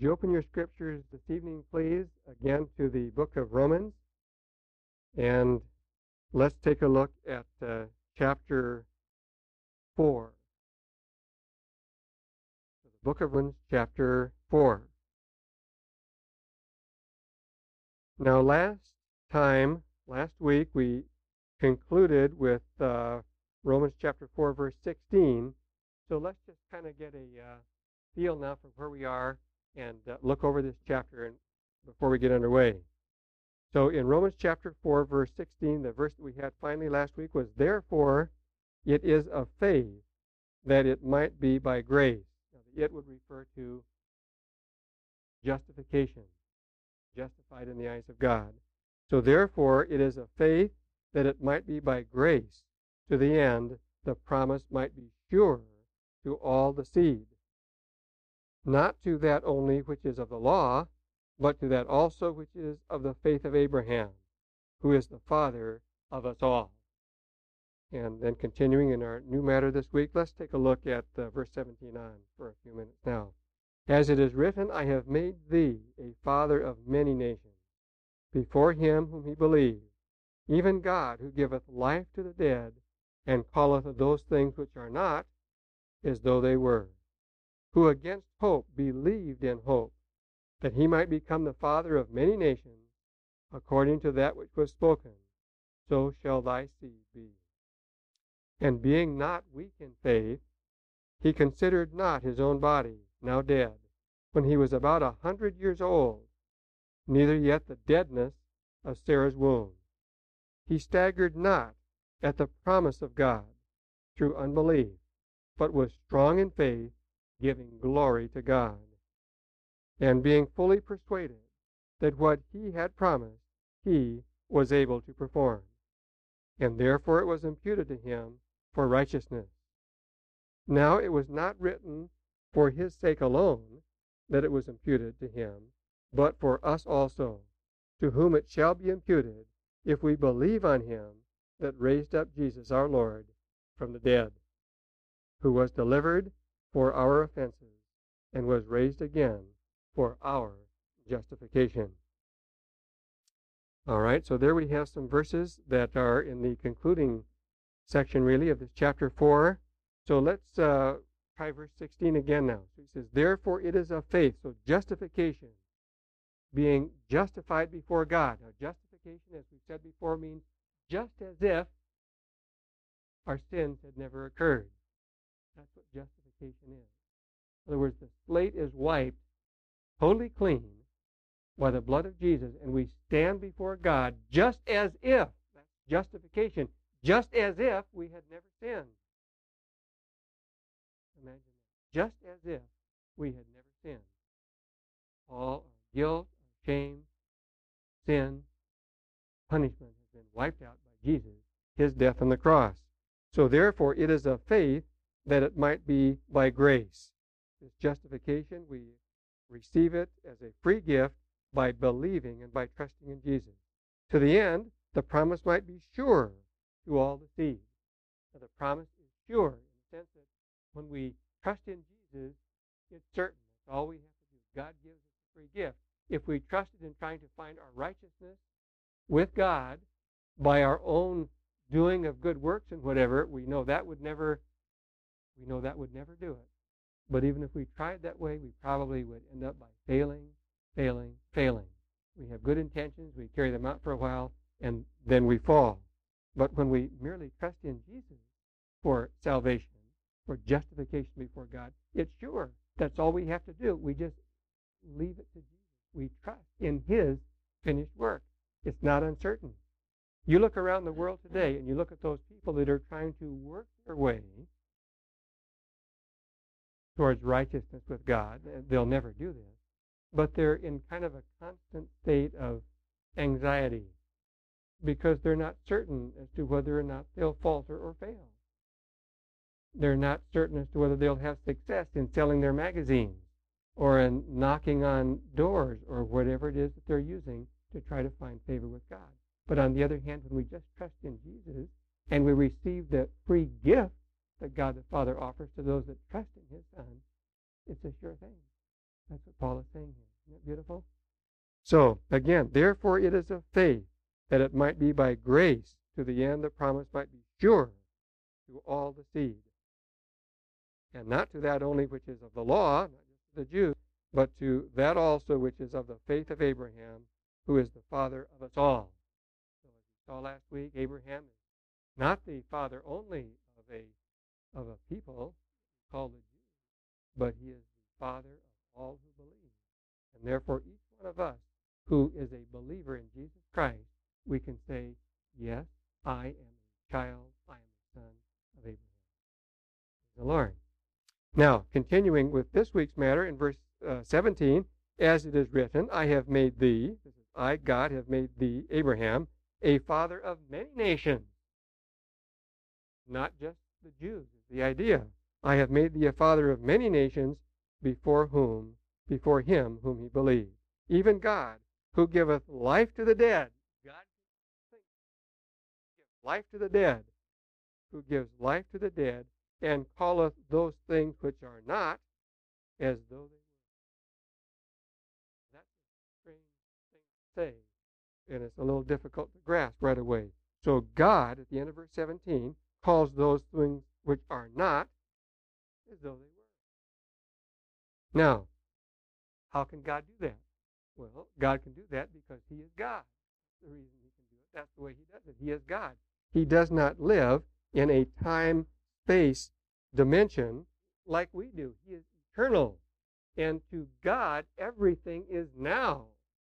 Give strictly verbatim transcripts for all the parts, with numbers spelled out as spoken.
you open your scriptures this evening, please, again to the book of Romans, and let's take a look at uh, chapter four. The book of Romans, chapter four. Now, last time, last week, we concluded with uh, Romans chapter four, verse sixteen. So let's just kind of get a uh, feel now for where we are and uh, look over this chapter and before we get underway. So in Romans chapter four, verse sixteen, the verse that we had finally last week was, "Therefore it is of faith that it might be by grace." Now, the "it" would refer to justification, justified in the eyes of God. So therefore it is of faith that it might be by grace, to the end the promise might be sure to all the seed, not to that only which is of the law, but to that also which is of the faith of Abraham, who is the father of us all. And then continuing in our new matter this week, let's take a look at uh, verse seventeen on for a few minutes now. "As it is written, I have made thee a father of many nations, before him whom he believed, even God, who giveth life to the dead, and calleth those things which are not as though they were, who against hope believed in hope, that he might become the father of many nations, according to that which was spoken, so shall thy seed be. And being not weak in faith, he considered not his own body, now dead, when he was about a hundred years old, neither yet the deadness of Sarah's womb. He staggered not at the promise of God through unbelief, but was strong in faith, giving glory to God, and being fully persuaded that what he had promised he was able to perform. And therefore it was imputed to him for righteousness. Now it was not written for his sake alone that it was imputed to him, but for us also, to whom it shall be imputed, if we believe on him that raised up Jesus our Lord from the dead, who was delivered for our offenses, and was raised again for our justification." All right, so there we have some verses that are in the concluding section, really, of this chapter four. So let's uh, try verse sixteen again now. So he says, "Therefore it is of faith," so justification, being justified before God. Now, justification, as we said before, means just as if our sins had never occurred. That's what justification is. In other words, the slate is wiped totally clean by the blood of Jesus, and we stand before God just as if, that's justification, just as if we had never sinned. Imagine that. Just as if we had never sinned. All our guilt, our shame, sin, punishment has been wiped out by Jesus, his death on the cross. So therefore it is of faith that it might be by grace. This justification, we receive it as a free gift by believing and by trusting in Jesus, to the end the promise might be sure to all the seed. So the promise is sure in the sense that when we trust in Jesus, it's certain. That's all we have to do. God gives us a free gift. If we trusted in trying to find our righteousness with God by our own doing of good works and whatever, we know that would never, we know that would never do it. But even if we tried that way, we probably would end up by failing, failing, failing. We have good intentions, we carry them out for a while, and then we fall. But when we merely trust in Jesus for salvation, for justification before God, it's sure. That's all we have to do. We just leave it to Jesus. We trust in his finished work. It's not uncertain. You look around the world today and you look at those people that are trying to work their way towards righteousness with God. They'll never do this. But they're in kind of a constant state of anxiety because they're not certain as to whether or not they'll falter or fail. They're not certain as to whether they'll have success in selling their magazines or in knocking on doors or whatever it is that they're using to try to find favor with God. But on the other hand, when we just trust in Jesus and we receive the free gift that God the Father offers to those that trust in his Son, it's a sure thing. That's what Paul is saying here. Isn't that beautiful? So, again, therefore it is of faith, that it might be by grace, to the end the promise might be sure to all the seed. And not to that only which is of the law, not just to the Jews, but to that also which is of the faith of Abraham, who is the father of us all. So as we saw last week, Abraham is not the father only of a of a people called the Jews, but he is the father of all who believe. And therefore each one of us who is a believer in Jesus Christ, we can say, yes, I am a child, I am a son of Abraham. Praise the Lord. Now, continuing with this week's matter in verse uh, seventeen, as it is written, I have made thee, this is I, God, have made thee, Abraham, a father of many nations. Not just the Jews is the idea. I have made thee a father of many nations, before whom, before him whom he believed. Even God, who giveth life to the dead. God gives life to the dead. Who gives life to the dead, and calleth those things which are not as though they were. That's a strange thing to say, and it's a little difficult to grasp right away. So God, at the end of verse seventeen, calls those things which are not as though they were. Now, how can God do that? Well, God can do that because he is God. That's the reason he can do it. That's the way he does it. He is God. He does not live in a time-space dimension like we do. He is eternal. And to God, everything is now.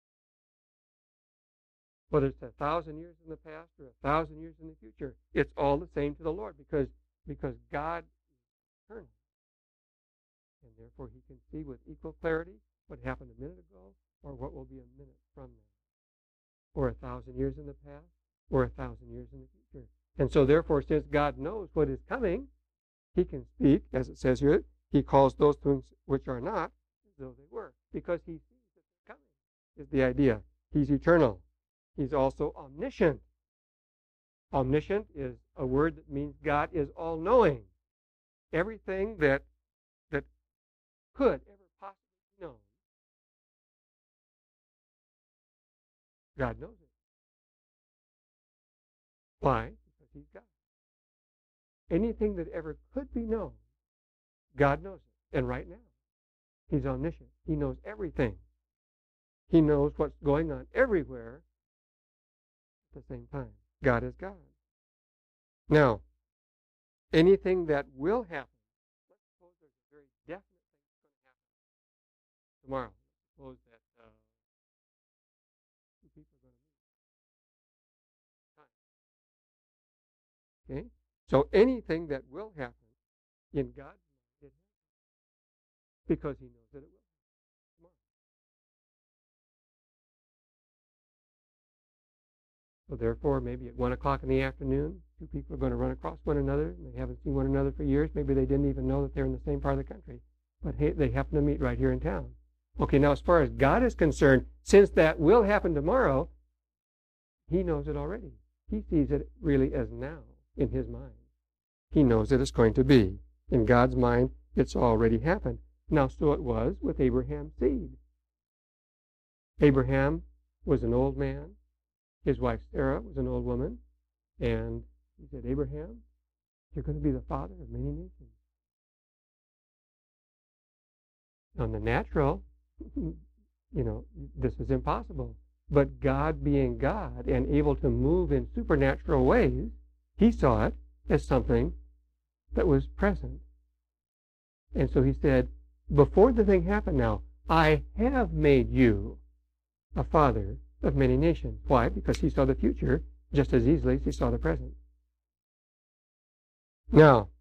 Whether it's a thousand years in the past or a thousand years in the future, it's all the same to the Lord because, because God is eternal. And therefore he can see with equal clarity what happened a minute ago or what will be a minute from now. Or a thousand years in the past or a thousand years in the future. And so therefore, since God knows what is coming, he can speak, as it says here, he calls those things which are not as though they were. Because he sees that they're coming, is the idea. He's eternal. He's also omniscient. Omniscient is a word that means God is all-knowing. Everything that that could ever possibly be known, God knows it. Why? Because he's God. Anything that ever could be known, God knows it. And right now, he's omniscient. He knows everything. He knows what's going on everywhere at the same time. God is God. Now, anything that will happen, let's suppose there's a very definite thing that's going to happen tomorrow. Let's suppose that uh, two people are going to meet. Okay? So anything that will happen in God's mind, it happens. Because he knows that it will happen tomorrow. So therefore, maybe at one o'clock in the afternoon, two people are going to run across one another, and they haven't seen one another for years. Maybe they didn't even know that they're in the same part of the country. But hey, they happen to meet right here in town. Okay, now as far as God is concerned, since that will happen tomorrow, he knows it already. He sees it really as now in his mind. He knows that it's going to be. In God's mind, it's already happened. Now, so it was with Abraham's seed. Abraham was an old man. His wife Sarah was an old woman. And he said, Abraham, you're going to be the father of many nations. On the natural, you know, this is impossible. But God being God and able to move in supernatural ways, he saw it as something that was present. And so he said, before the thing happened now, I have made you a father of many nations. Why? Because he saw the future just as easily as he saw the present. Now,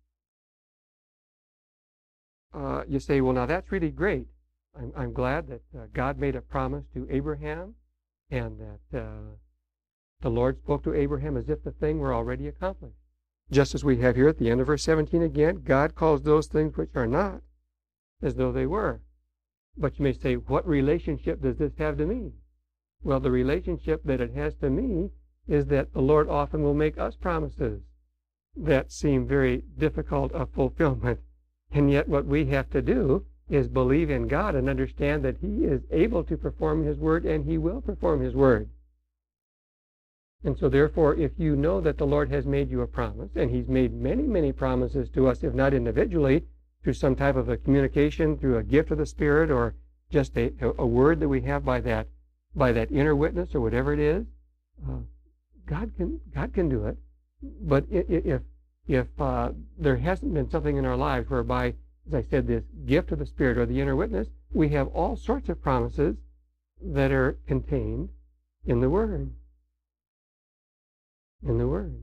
uh, you say, well, now that's really great. I'm, I'm glad that uh, God made a promise to Abraham and that uh, the Lord spoke to Abraham as if the thing were already accomplished. Just as we have here at the end of verse seventeen again, God calls those things which are not as though they were. But you may say, what relationship does this have to me? Well, the relationship that it has to me is that the Lord often will make us promises that seem very difficult of fulfillment. And yet what we have to do is believe in God and understand that He is able to perform His word, and He will perform His word. And so therefore, if you know that the Lord has made you a promise, and He's made many, many promises to us, if not individually, through some type of a communication, through a gift of the Spirit, or just a, a word that we have by that by that inner witness or whatever it is, uh, God can God can do it. But if if uh, there hasn't been something in our lives whereby, as I said, this gift of the Spirit or the inner witness, we have all sorts of promises that are contained in the Word. In the Word.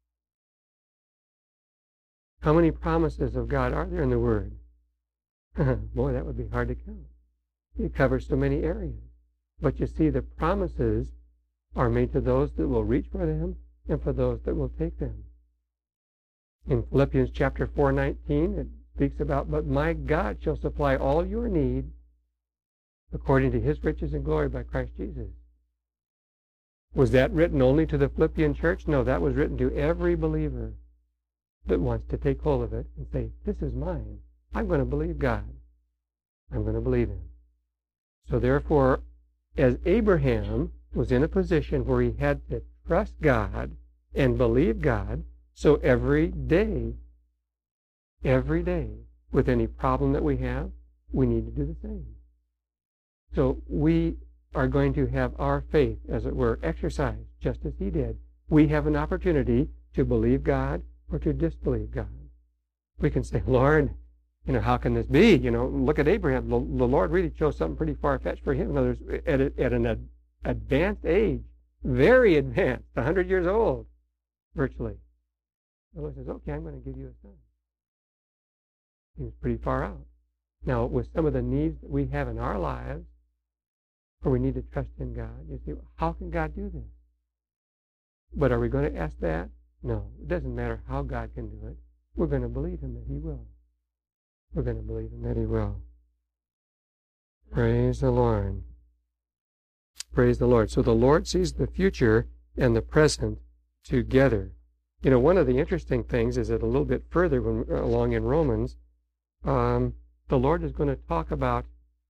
How many promises of God are there in the Word? Boy, that would be hard to count. It covers so many areas. But you see, the promises are made to those that will reach for them and for those that will take them. In Philippians chapter four nineteen, it speaks about, but my God shall supply all your need according to His riches and glory by Christ Jesus. Was that written only to the Philippian church? No, that was written to every believer that wants to take hold of it and say, this is mine. I'm going to believe God. I'm going to believe Him. So therefore, as Abraham was in a position where he had to trust God and believe God, so every day, every day, with any problem that we have, we need to do the same. So we are going to have our faith, as it were, exercised just as he did. We have an opportunity to believe God or to disbelieve God. We can say, Lord, you know, how can this be? You know, look at Abraham. The, the Lord really chose something pretty far-fetched for him. In other words, at, a, at an ad, advanced age, very advanced, one hundred years old, virtually. The Lord says, okay, I'm going to give you a son. He was pretty far out. Now, with some of the needs that we have in our lives, where we need to trust in God, you see, how can God do this? But are we going to ask that? No. It doesn't matter how God can do it. We're going to believe Him that He will. We're going to believe Him that He will. Praise the Lord. Praise the Lord. So the Lord sees the future and the present together. You know, one of the interesting things is that a little bit further when, along in Romans, um, the Lord is going to talk about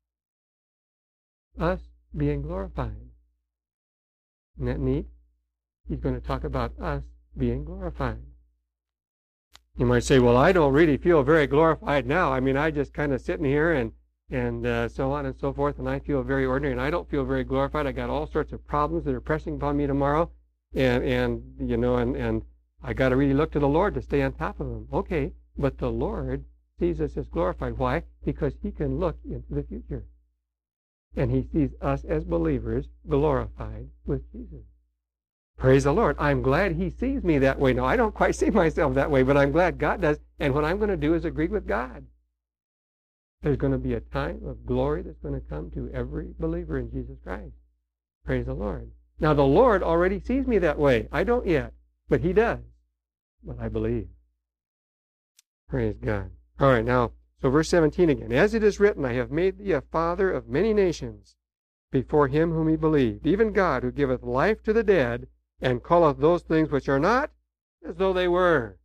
us being glorified. Isn't that neat? He's going to talk about us being glorified. You might say, well, I don't really feel very glorified now. I mean, I just kind of sitting here and and uh, so on and so forth, and I feel very ordinary, and I don't feel very glorified. I got all sorts of problems that are pressing upon me tomorrow, and, and you know, and, and I got to really look to the Lord to stay on top of them. Okay, but the Lord sees us as glorified. Why? Because He can look into the future. And He sees us as believers glorified with Jesus. Praise the Lord. I'm glad He sees me that way. Now, I don't quite see myself that way, but I'm glad God does. And what I'm going to do is agree with God. There's going to be a time of glory that's going to come to every believer in Jesus Christ. Praise the Lord. Now, the Lord already sees me that way. I don't yet, but He does. But I believe. Praise God. All right, now, so verse seventeen again. As it is written, I have made thee a father of many nations before Him whom he believed, even God who giveth life to the dead, and calleth those things which are not as though they were.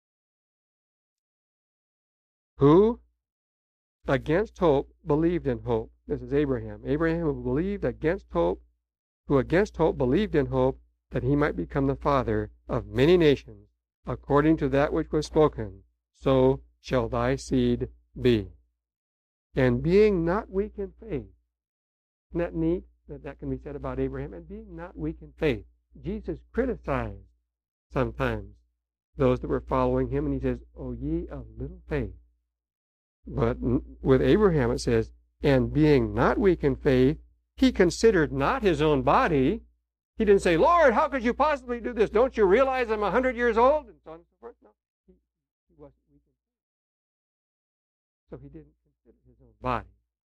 Who against hope believed in hope. This is Abraham. Abraham who believed against hope, who against hope believed in hope, that he might become the father of many nations, according to that which was spoken, so shall thy seed be. And being not weak in faith. Isn't that neat that that can be said about Abraham? And being not weak in faith. Jesus criticized sometimes those that were following Him, and He says, O ye of little faith. But with Abraham it says, and being not weak in faith, he considered not his own body. He didn't say, Lord, how could you possibly do this? Don't you realize I'm a hundred years old? And so on and so forth. No, he, he wasn't weak in faith. So he didn't consider his own body.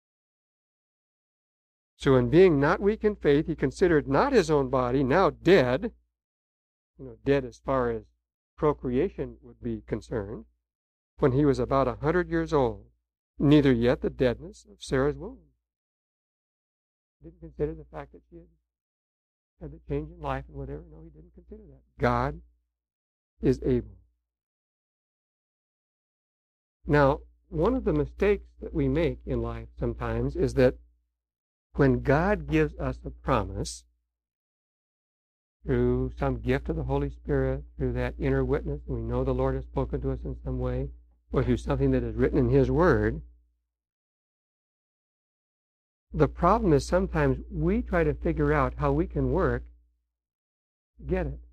So in being not weak in faith, he considered not his own body, now dead, you know, dead as far as procreation would be concerned, when he was about a hundred years old, neither yet the deadness of Sarah's womb. Didn't consider the fact that she had had the change in life and whatever. No, he didn't consider that. God is able. Now, one of the mistakes that we make in life sometimes is that when God gives us a promise through some gift of the Holy Spirit, through that inner witness, and we know the Lord has spoken to us in some way, or through something that is written in His Word, the problem is sometimes we try to figure out how we can work to get it.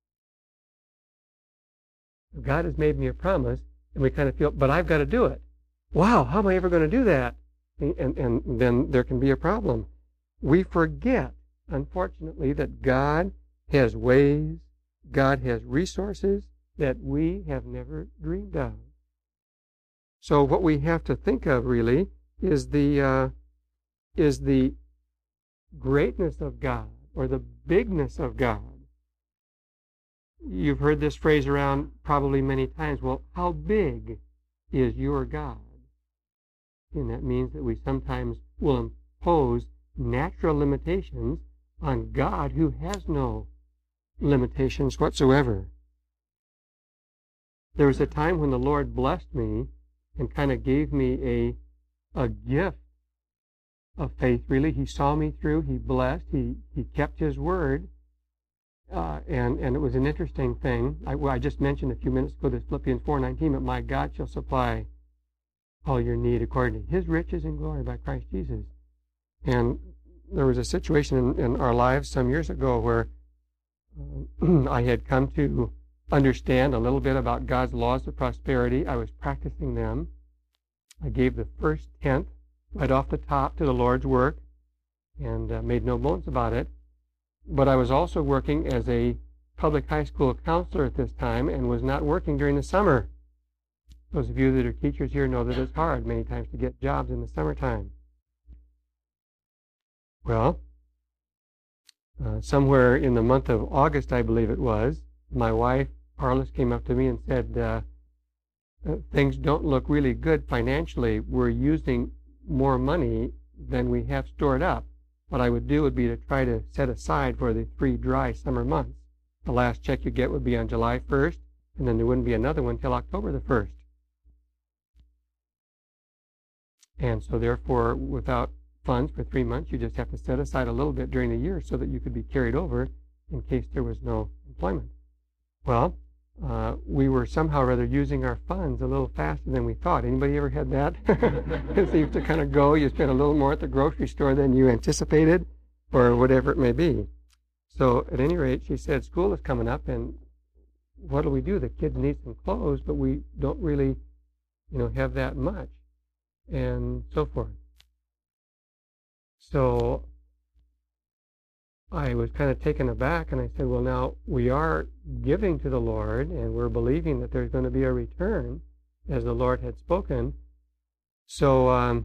God has made me a promise, and we kind of feel, but I've got to do it. Wow, how am I ever going to do that? And, and, and then there can be a problem. We forget, unfortunately, that God has ways, God has resources that we have never dreamed of. So what we have to think of, really, is the uh, is the greatness of God, or the bigness of God. You've heard this phrase around probably many times. Well, how big is your God? And that means that we sometimes will impose natural limitations on God, who has no limitations whatsoever. There was a time when the Lord blessed me and kind of gave me a, a gift of faith, really. He saw me through. He blessed. He, he kept His word. Uh, and, and it was an interesting thing. I, well, I just mentioned a few minutes ago this Philippians four nineteen, but my God shall supply all your need according to His riches and glory by Christ Jesus. And there was a situation in, in our lives some years ago where uh, I had come to understand a little bit about God's laws of prosperity. I was practicing them. I gave the first tenth right off the top to the Lord's work and uh, made no bones about it. But I was also working as a public high school counselor at this time and was not working during the summer. Those of you that are teachers here know that it's hard many times to get jobs in the summertime. Well, uh, somewhere in the month of August, I believe it was, my wife, Arliss, came up to me and said, uh, uh, things don't look really good financially. We're using more money than we have stored up. What I would do would be to try to set aside for the three dry summer months. The last check you get would be on July first, and then there wouldn't be another one until October the first. And so therefore, without funds for three months, you just have to set aside a little bit during the year so that you could be carried over in case there was no employment. Well, uh, we were somehow or other using our funds a little faster than we thought. Anybody ever had that? It seems to kind of go, you spend a little more at the grocery store than you anticipated, or whatever it may be. So at any rate, she said, school is coming up, and what do we do? The kids need some clothes, but we don't really, you know, have that much, and so forth. So I was kind of taken aback, and I said, well, now, we are giving to the Lord, and we're believing that there's going to be a return, as the Lord had spoken. So um,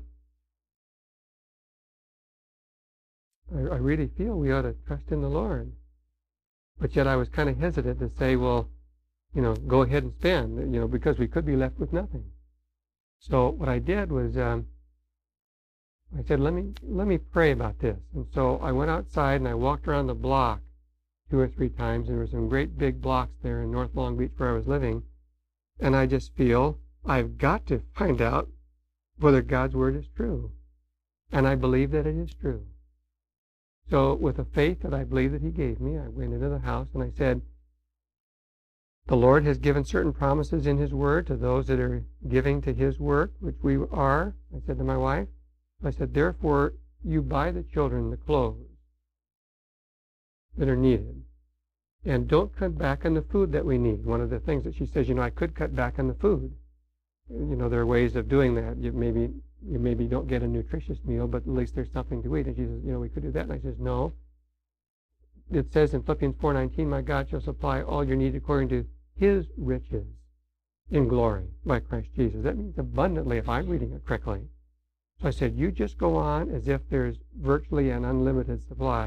I, I really feel we ought to trust in the Lord. But yet I was kind of hesitant to say, well, you know, go ahead and spend, you know, because we could be left with nothing. So what I did was, um, I said, let me let me pray about this. And so I went outside and I walked around the block two or three times, and there were some great big blocks there in North Long Beach where I was living. And I just feel I've got to find out whether God's word is true. And I believe that it is true. So with the faith that I believe that He gave me, I went into the house and I said, the Lord has given certain promises in His word to those that are giving to His work, which we are. I said to my wife, I said, therefore, you buy the children the clothes that are needed. And don't cut back on the food that we need. One of the things that she says, you know, I could cut back on the food. You know, there are ways of doing that. You maybe you maybe don't get a nutritious meal, but at least there's something to eat. And she says, you know, we could do that. And I says, no. It says in Philippians four nineteen, my God shall supply all your need according to His riches in glory by Christ Jesus. That means abundantly, if I'm reading it correctly. So I said, you just go on as if there's virtually an unlimited supply.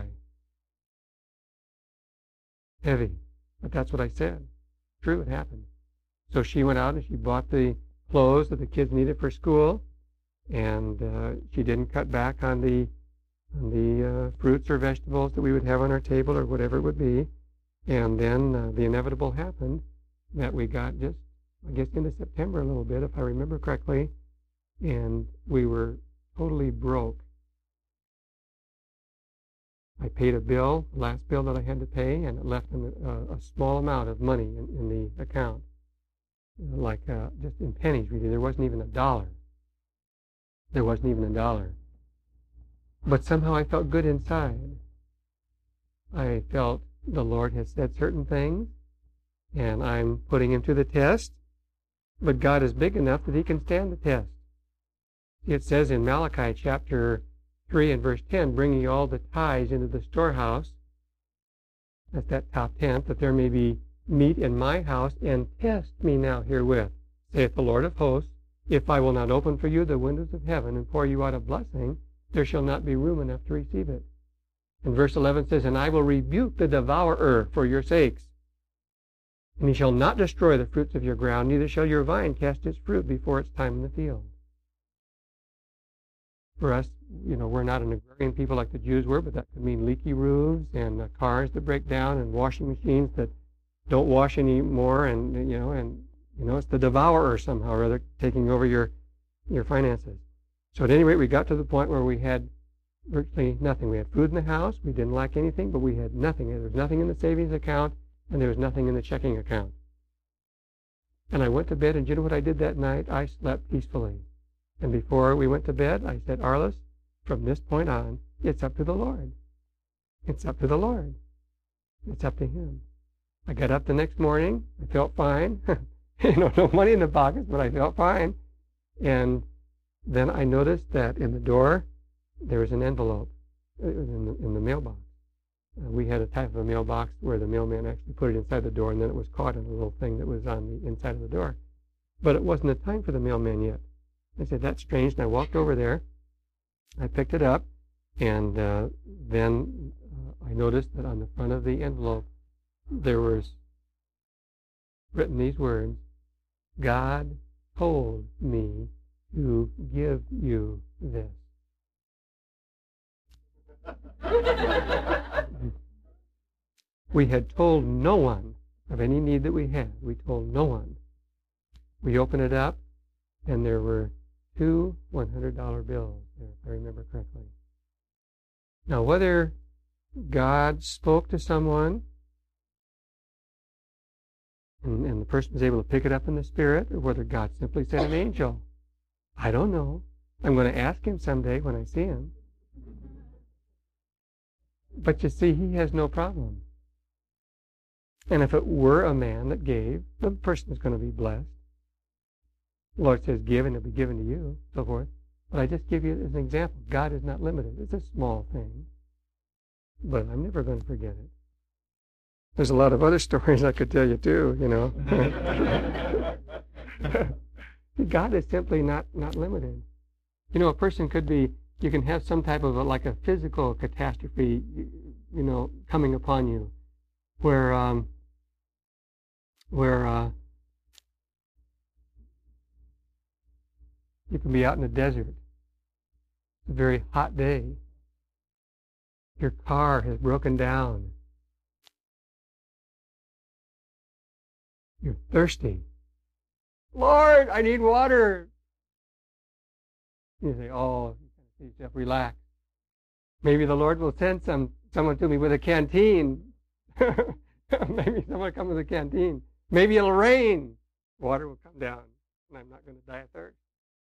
Heavy. But that's what I said. True, it happened. So she went out and she bought the clothes that the kids needed for school, and uh, she didn't cut back on the on the uh, fruits or vegetables that we would have on our table or whatever it would be. And then uh, the inevitable happened, that we got just, I guess, into September a little bit, if I remember correctly. and we were totally broke. I paid a bill, the last bill that I had to pay, and it left a, a small amount of money in, in the account, like uh, just in pennies, really. There wasn't even a dollar. There wasn't even a dollar. But somehow I felt good inside. I felt the Lord had said certain things, and I'm putting him to the test, but God is big enough that he can stand the test. It says in Malachi chapter three and verse ten, bring ye all the tithes into the storehouse, that's that top tenth, that there may be meat in my house, and test me now herewith, saith the Lord of hosts, if I will not open for you the windows of heaven and pour you out a blessing, there shall not be room enough to receive it. And verse eleven says, and I will rebuke the devourer for your sakes, and he shall not destroy the fruits of your ground, neither shall your vine cast its fruit before its time in the field. For us, you know, we're not an agrarian people like the Jews were, but that could mean leaky roofs and uh, cars that break down and washing machines that don't wash anymore, and you know, and you know, it's the devourer somehow or other taking over your your finances. So at any rate, we got to the point where we had virtually nothing. We had food in the house, we didn't lack anything, but we had nothing. There was nothing in the savings account, and there was nothing in the checking account. And I went to bed, and you know what I did that night? I slept peacefully. And before we went to bed, I said, Arliss, from this point on, it's up to the Lord. It's up to the Lord. It's up to him. I got up the next morning. I felt fine. you know, no money in the pockets, but I felt fine. And then I noticed that in the door, there was an envelope in the, in the mailbox. Uh, we had a type of a mailbox where the mailman actually put it inside the door, and then it was caught in a little thing that was on the inside of the door. But it wasn't the time for the mailman yet. I said, that's strange, and I walked over there. I picked it up, and uh, then uh, I noticed that on the front of the envelope there was written these words, God told me to give you this. We had told no one of any need that we had. We told no one. We opened it up, and there were two one hundred dollar bills there, if I remember correctly. Now, whether God spoke to someone and, and the person was able to pick it up in the spirit, or whether God simply sent an angel, I don't know. I'm going to ask him someday when I see him. But you see, he has no problem. And if it were a man that gave, the person is going to be blessed. The Lord says, give and it will be given to you, so forth. But I just give you as an example. God is not limited. It's a small thing. But I'm never going to forget it. There's a lot of other stories I could tell you too, you know. God is simply not, not limited. You know, a person could be, you can have some type of a, like a physical catastrophe, you know, coming upon you, where, um, where, uh, you can be out in the desert. It's a very hot day. Your car has broken down. You're thirsty. Lord, I need water. You say, oh, you yourself, relax. Maybe the Lord will send some someone to me with a canteen. Maybe someone will come with a canteen. Maybe it'll rain. Water will come down, and I'm not going to die of thirst.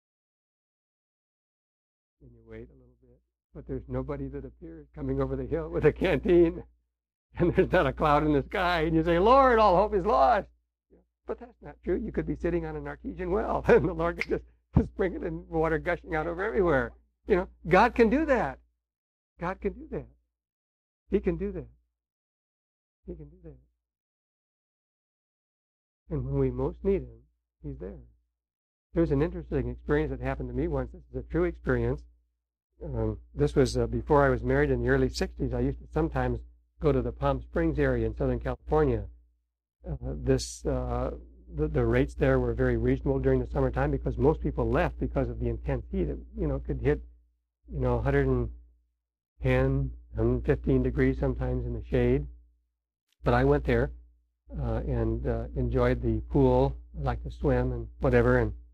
And you wait a little bit, but there's nobody that appears coming over the hill with a canteen, and there's not a cloud in the sky, and you say, Lord, all hope is lost. But that's not true. You could be sitting on an artesian well, and the Lord could just, just bring it in water gushing out over everywhere. You know, God can do that. God can do that. He can do that. He can do that. And when we most need him, he's there. There's an interesting experience that happened to me once. This is a true experience. Um, this was uh, before I was married in the early sixties. I used to sometimes go to the Palm Springs area in Southern California. Uh, this uh, the, the rates there were very reasonable during the summertime because most people left because of the intense heat. It, you know, could hit, you know, one hundred ten, one hundred fifteen degrees sometimes in the shade. But I went there uh, and uh, enjoyed the pool. I like to swim and whatever, and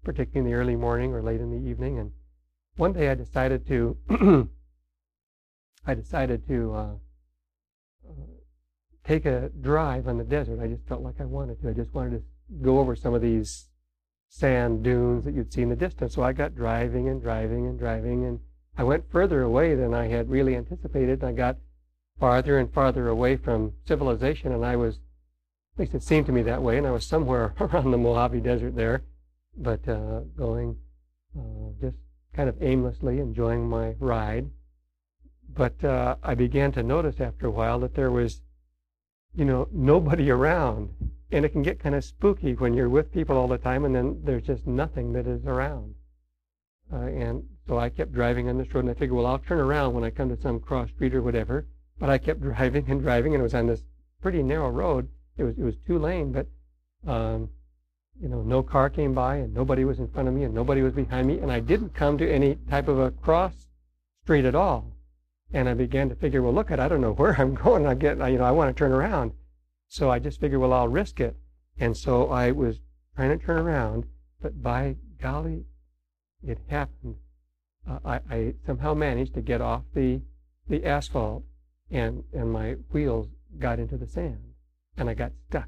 particularly in the early morning or late in the evening. And one day I decided to, I decided to uh, uh, take a drive on the desert. I just felt like I wanted to. I just wanted to go over some of these sand dunes that you'd see in the distance. So I got driving and driving and driving, and I went further away than I had really anticipated. I got farther and farther away from civilization, and I was, at least it seemed to me that way, and I was somewhere around the Mojave Desert there, but uh, going uh, just kind of aimlessly, enjoying my ride. But uh, I began to notice after a while that there was, you know, nobody around. And it can get kind of spooky when you're with people all the time and then there's just nothing that is around. Uh, and so I kept driving on this road, and I figured, well, I'll turn around when I come to some cross street or whatever. But I kept driving and driving, and it was on this pretty narrow road. It was it was two lane, but um, you know, no car came by, and nobody was in front of me, and nobody was behind me, and I didn't come to any type of a cross street at all. And I began to figure, well, look, at I don't know where I'm going. I get, you know, I want to turn around. So I just figured, well, I'll risk it. And so I was trying to turn around, but by golly, it happened. Uh, I, I somehow managed to get off the the asphalt, and and my wheels got into the sand, and I got stuck.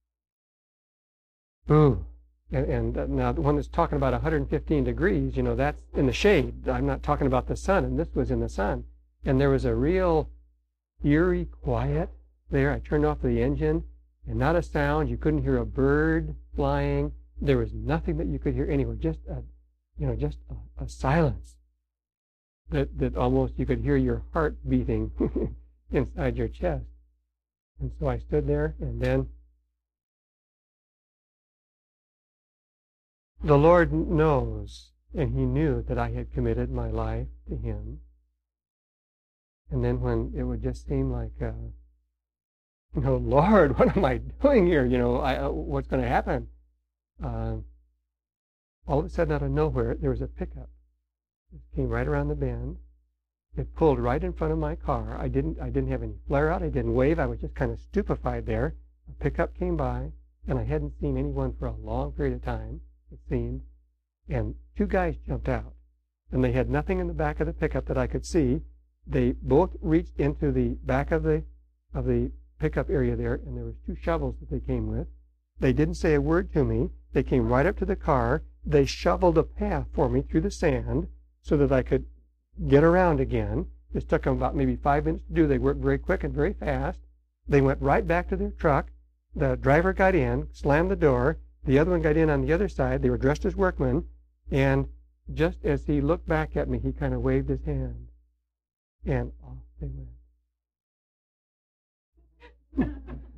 Ooh. And, and uh, now the one that's talking about one hundred fifteen degrees, you know, that's in the shade. I'm not talking about the sun, and this was in the sun. And there was a real eerie quiet there. I turned off the engine, and not a sound. You couldn't hear a bird flying. There was nothing that you could hear anywhere. Just a, you know, just a, a silence that that almost you could hear your heart beating inside your chest. And so I stood there, and then the Lord knows, and He knew that I had committed my life to Him. And then when it would just seem like, uh, you know, Lord, what am I doing here? You know, I, uh, what's going to happen? Uh, all of a sudden, out of nowhere, there was a pickup. It came right around the bend. It pulled right in front of my car. I didn't, I didn't have any flare out. I didn't wave. I was just kind of stupefied there. A pickup came by, and I hadn't seen anyone for a long period of time, it seemed. And two guys jumped out, and they had nothing in the back of the pickup that I could see. They both reached into the back of the of the pickup area there, and there was two shovels that they came with. They didn't say a word to me. They came right up to the car. They shoveled a path for me through the sand so that I could get around again. This took them about maybe five minutes to do. They worked very quick and very fast. They went right back to their truck. The driver got in, slammed the door. The other one got in on the other side. They were dressed as workmen. And just as he looked back at me, he kind of waved his hand. And off they went.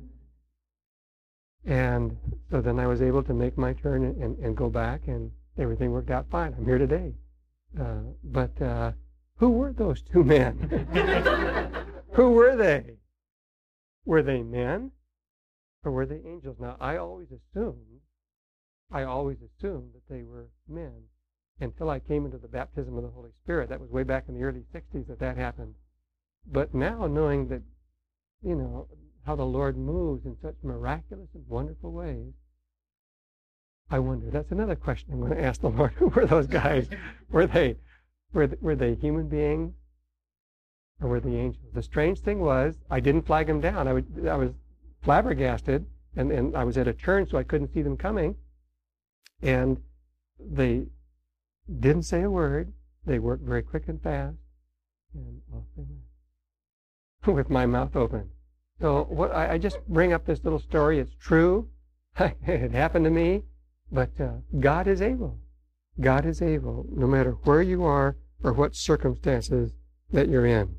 And so then I was able to make my turn and, and, and go back, and everything worked out fine. I'm here today. Uh, but uh, who were those two men? Who were they? Were they men? Or were they angels? Now, I always assumed, I always assumed that they were men, until I came into the baptism of the Holy Spirit. That was way back in the early sixties that that happened. But now, knowing that, you know, how the Lord moves in such miraculous and wonderful ways, I wonder, that's another question I'm going to ask the Lord. Who were those guys? Were they, were they, were they human beings? Or were they angels? The strange thing was, I didn't flag them down. I, would, I was flabbergasted, and, and I was at a turn, so I couldn't see them coming. And they didn't say a word. They worked very quick and fast, and off they went with my mouth open. So what I, I just bring up this little story. It's true. It happened to me, but uh, God is able. God is able, no matter where you are or what circumstances that you're in.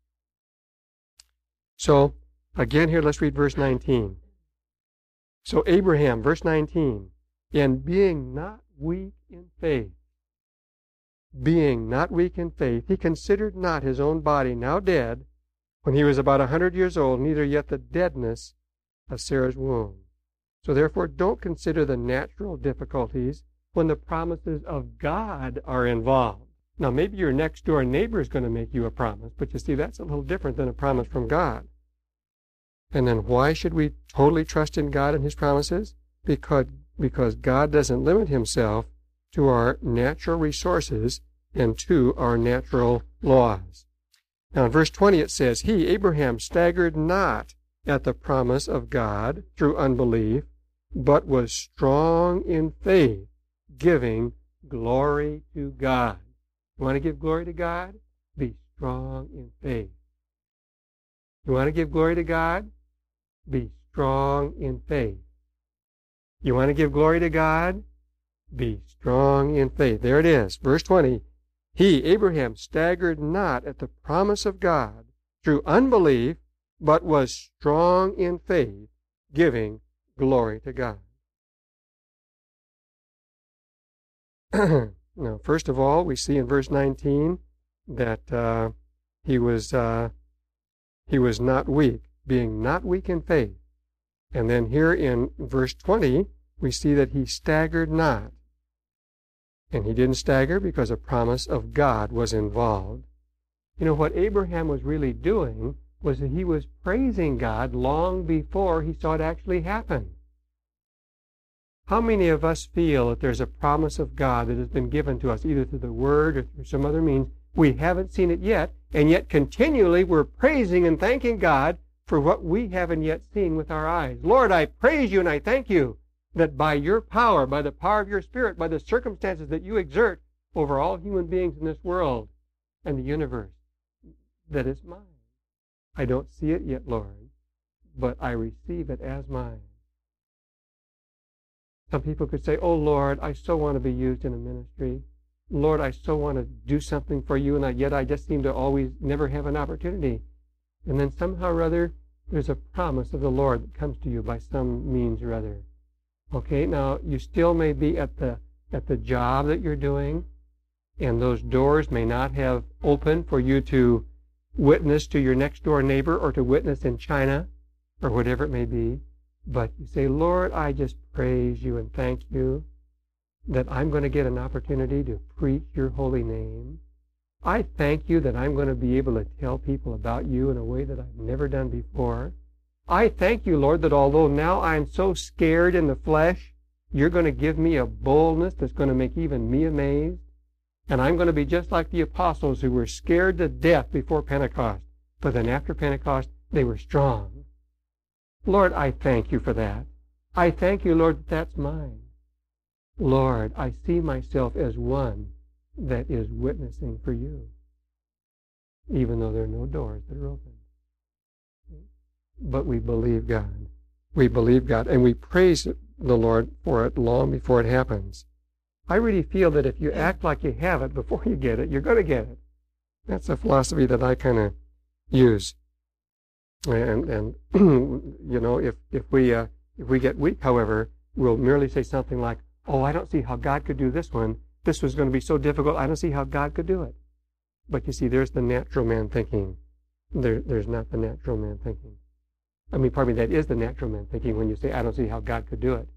So again, here let's read verse nineteen. So Abraham, verse nineteen, and being not weak in faith. Being not weak in faith, he considered not his own body now dead, when he was about a hundred years old, neither yet the deadness of Sarah's womb. So therefore, don't consider the natural difficulties when the promises of God are involved. Now, maybe your next door neighbor is going to make you a promise, but you see, that's a little different than a promise from God. And then why should we totally trust in God and His promises? Because, because God doesn't limit Himself to our natural resources and to our natural laws. Now in verse twenty it says, He, Abraham, staggered not at the promise of God through unbelief, but was strong in faith, giving glory to God. You want to give glory to God? Be strong in faith. You want to give glory to God? Be strong in faith. You want to give glory to God? Be strong in faith. There it is, verse twenty. He, Abraham, staggered not at the promise of God through unbelief, but was strong in faith, giving glory to God. Now, first of all, we see in verse nineteen that uh, he was uh, he was not weak, being not weak in faith. And then here in verse twenty, we see that he staggered not. And he didn't stagger because a promise of God was involved. You know, what Abraham was really doing was that he was praising God long before he saw it actually happen. How many of us feel that there's a promise of God that has been given to us, either through the Word or through some other means? We haven't seen it yet, and yet continually we're praising and thanking God for what we haven't yet seen with our eyes. Lord, I praise you and I thank you that by your power, by the power of your Spirit, by the circumstances that you exert over all human beings in this world and the universe, that it's mine. I don't see it yet, Lord, but I receive it as mine. Some people could say, oh, Lord, I so want to be used in a ministry. Lord, I so want to do something for you, and I, yet I just seem to always never have an opportunity. And then somehow or other, there's a promise of the Lord that comes to you by some means or other. Okay, now you still may be at the at the job that you're doing, and those doors may not have opened for you to witness to your next door neighbor or to witness in China or whatever it may be. But you say, Lord, I just praise you and thank you that I'm going to get an opportunity to preach your holy name. I thank you that I'm going to be able to tell people about you in a way that I've never done before. I thank you, Lord, that although now I'm so scared in the flesh, you're going to give me a boldness that's going to make even me amazed. And I'm going to be just like the apostles who were scared to death before Pentecost. But then after Pentecost, they were strong. Lord, I thank you for that. I thank you, Lord, that that's mine. Lord, I see myself as one that is witnessing for you, even though there are no doors that are open. But we believe God. We believe God, and we praise the Lord for it long before it happens. I really feel that if you act like you have it before you get it, you're going to get it. That's a philosophy that I kind of use. And, and you know, if, if, we, uh, if we get weak, however, we'll merely say something like, oh, I don't see how God could do this one. This was going to be so difficult. I don't see how God could do it. But you see, there's the natural man thinking. There, there's not the natural man thinking. I mean, pardon me, that is the natural man thinking when you say, I don't see how God could do it.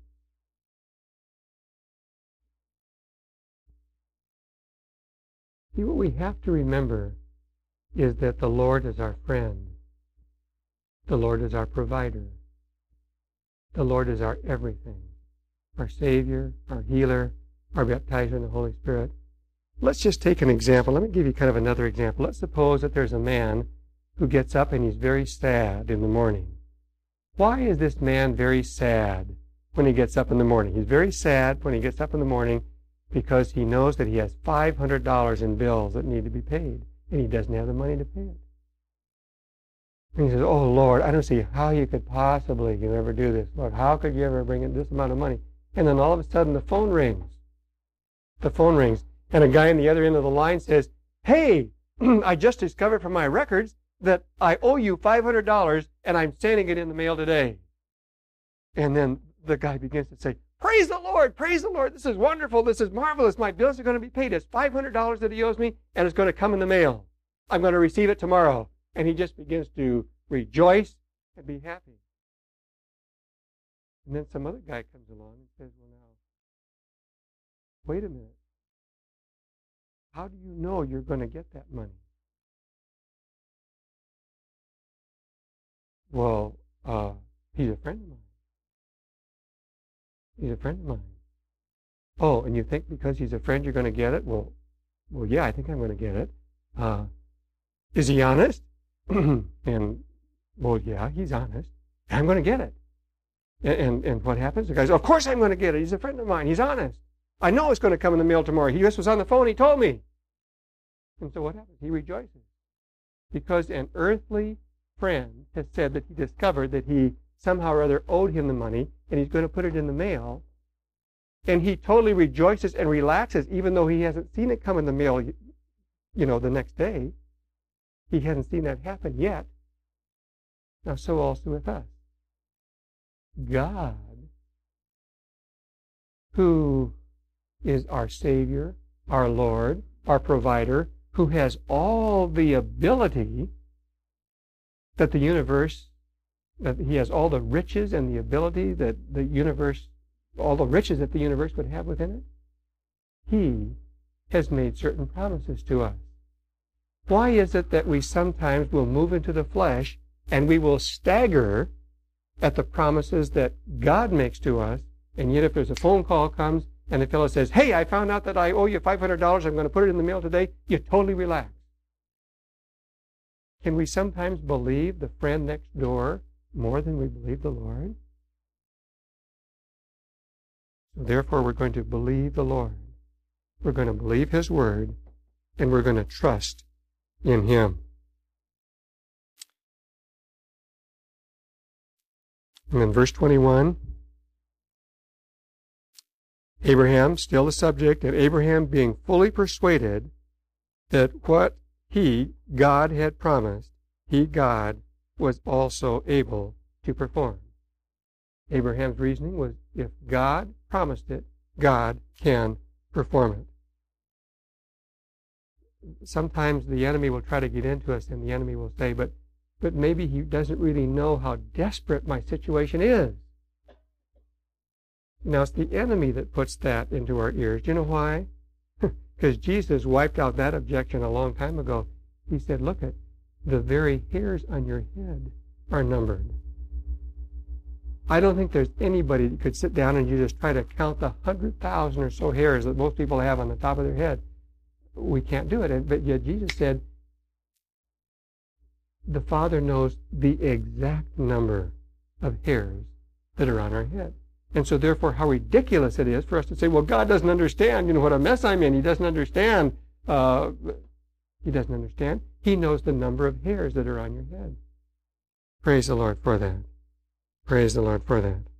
See, what we have to remember is that the Lord is our friend. The Lord is our provider. The Lord is our everything. Our Savior, our healer, our baptizer in the Holy Spirit. Let's just take an example. Let me give you kind of another example. Let's suppose that there's a man who gets up and he's very sad in the morning. Why is this man very sad when he gets up in the morning? He's very sad when he gets up in the morning because he knows that he has five hundred dollars in bills that need to be paid, and he doesn't have the money to pay it. And he says, oh, Lord, I don't see how you could possibly you ever do this. Lord, how could you ever bring in this amount of money? And then all of a sudden the phone rings. The phone rings, and a guy on the other end of the line says, hey, I just discovered from my records that I owe you five hundred dollars, and I'm sending it in the mail today. And then the guy begins to say, praise the Lord, praise the Lord, this is wonderful, this is marvelous, my bills are going to be paid. It's five hundred dollars that he owes me, and it's going to come in the mail. I'm going to receive it tomorrow. And he just begins to rejoice and be happy. And then some other guy comes along and says, well, now, wait a minute. How do you know you're going to get that money? Well, uh, he's a friend of mine. He's a friend of mine. Oh, and you think because he's a friend you're going to get it? Well, well, yeah, I think I'm going to get it. Uh, is he honest? And, well, yeah, he's honest. I'm going to get it. And, and and what happens? The guy says, of course I'm going to get it. He's a friend of mine. He's honest. I know it's going to come in the mail tomorrow. He just was on the phone. He told me. And so what happens? He rejoices. Because an earthly friend has said that he discovered that he somehow or other owed him the money, and he's going to put it in the mail. And he totally rejoices and relaxes, even though he hasn't seen it come in the mail, you know, the next day. He hasn't seen that happen yet. Now, so also with us. God, who is our Savior, our Lord, our provider, who has all the ability that the universe, that he has all the riches and the ability that the universe, all the riches that the universe would have within it, he has made certain promises to us. Why is it that we sometimes will move into the flesh and we will stagger at the promises that God makes to us, and yet if there's a phone call comes and the fellow says, hey, I found out that I owe you five hundred dollars, I'm going to put it in the mail today, you totally relax. Can we sometimes believe the friend next door more than we believe the Lord? So therefore, we're going to believe the Lord. We're going to believe His Word, and we're going to trust in Him. And then verse twenty-one, Abraham, still the subject, and Abraham being fully persuaded that what he, God, had promised, he, God, was also able to perform. Abraham's reasoning was, if God promised it, God can perform it. Sometimes the enemy will try to get into us, and the enemy will say, but but maybe he doesn't really know how desperate my situation is. Now, it's the enemy that puts that into our ears. Do you know why? Because Jesus wiped out that objection a long time ago. He said, look at the very hairs on your head are numbered. I don't think there's anybody that could sit down and you just try to count the hundred thousand or so hairs that most people have on the top of their head. We can't do it. But yet Jesus said, the Father knows the exact number of hairs that are on our head. And so therefore, how ridiculous it is for us to say, well, God doesn't understand, you know, what a mess I'm in. He doesn't understand. Uh, he doesn't understand. He knows the number of hairs that are on your head. Praise the Lord for that. Praise the Lord for that.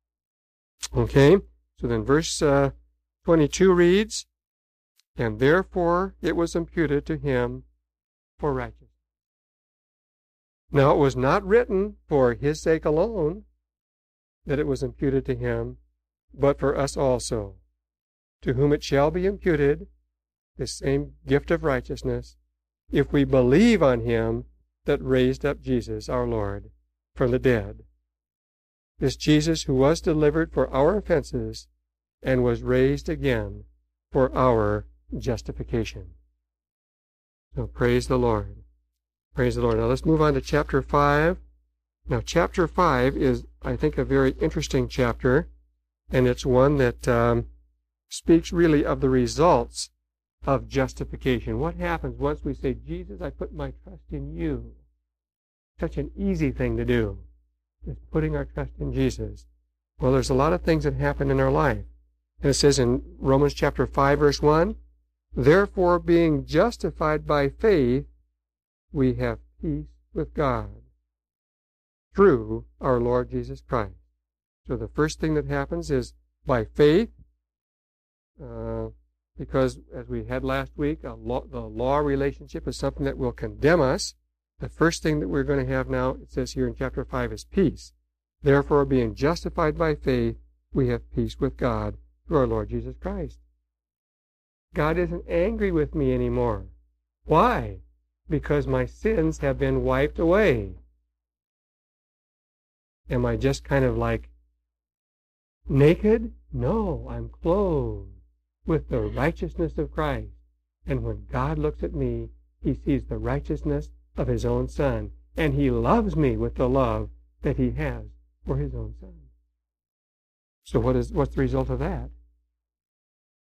Okay, so then verse uh, twenty-two reads, and therefore it was imputed to him for righteousness. Now it was not written for his sake alone that it was imputed to him, but for us also, to whom it shall be imputed, the same gift of righteousness, if we believe on him that raised up Jesus our Lord from the dead. This Jesus who was delivered for our offenses and was raised again for our justification. So praise the Lord. Praise the Lord. Now let's move on to chapter five. Now chapter five is, I think, a very interesting chapter, and it's one that um, speaks really of the results of justification. What happens once we say, Jesus, I put my trust in you? Such an easy thing to do, is putting our trust in Jesus. Well, there's a lot of things that happen in our life. And it says in Romans chapter five, verse one, therefore, being justified by faith, we have peace with God through our Lord Jesus Christ. So the first thing that happens is by faith, uh, because as we had last week, a law, the law relationship is something that will condemn us. The first thing that we're going to have now, it says here in chapter five, is peace. Therefore, being justified by faith, we have peace with God through our Lord Jesus Christ. God isn't angry with me anymore. Why? Because my sins have been wiped away. Am I just kind of like naked? No, I'm clothed with the righteousness of Christ. And when God looks at me, he sees the righteousness of his own Son. And he loves me with the love that he has for his own Son. So what is what's the result of that?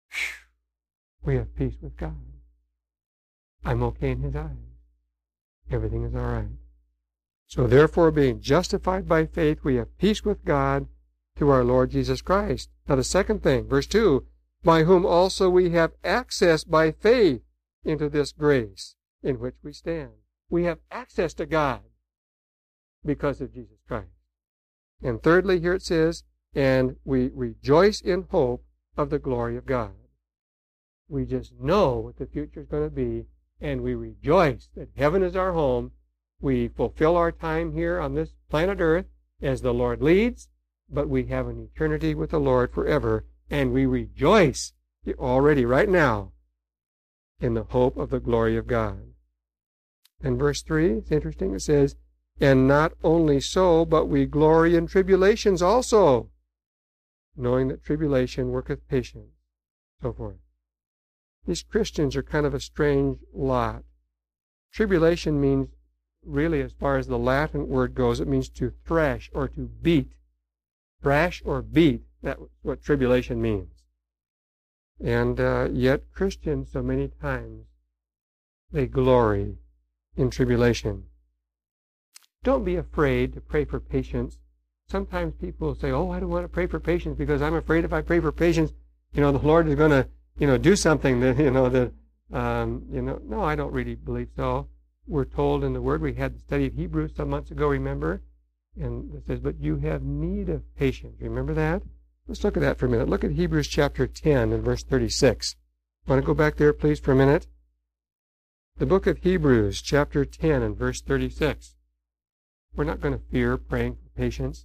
we have peace with God. I'm okay in His eyes. Everything is all right. So therefore, being justified by faith, we have peace with God through our Lord Jesus Christ. Now the second thing, verse two, by whom also we have access by faith into this grace in which we stand. We have access to God because of Jesus Christ. And thirdly, here it says, and we rejoice in hope of the glory of God. We just know what the future is going to be, and we rejoice that heaven is our home. We fulfill our time here on this planet Earth as the Lord leads, but we have an eternity with the Lord forever, and we rejoice already right now in the hope of the glory of God. And verse three, it's interesting, it says, and not only so, but we glory in tribulations also, knowing that tribulation worketh patience, so forth. These Christians are kind of a strange lot. Tribulation means, really, as far as the Latin word goes, it means to thrash or to beat. Thrash or beat, that's what tribulation means. And uh, yet Christians, so many times, they glory in tribulation. Don't be afraid to pray for patience. Sometimes people say, oh, I don't want to pray for patience because I'm afraid if I pray for patience, you know, the Lord is going to, you know, do something that, you know, that, um, you know, no, I don't really believe so. We're told in the Word, we had the study of Hebrews some months ago, remember? And it says, but you have need of patience. Remember that? Let's look at that for a minute. Look at Hebrews chapter ten and verse thirty-six. Want to go back there, please, for a minute? The book of Hebrews chapter ten and verse thirty-six. We're not going to fear praying for patience.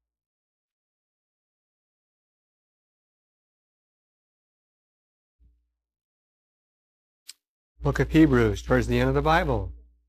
Book of Hebrews, towards the end of the Bible.